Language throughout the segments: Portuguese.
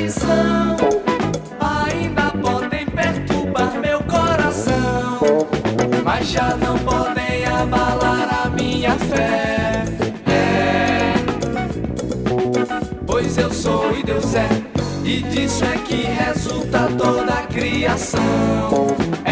traição ainda podem perturbar meu coração, mas já não podem abalar a minha fé. Pois eu sou e Deus é, e disso é que resulta toda a criação.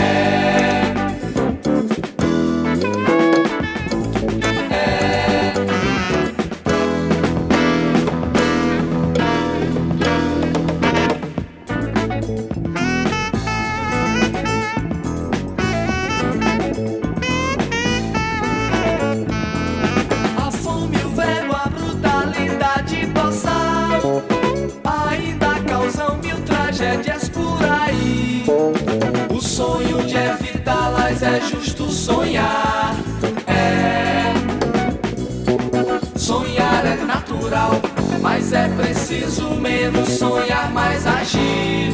A fome, o verbo, a brutalidade boçal ainda causam mil tragédias por aí. O sonho de evitá-las é justo sonhar. Sonhar é natural, mas é preciso menos sonhar, mais agir.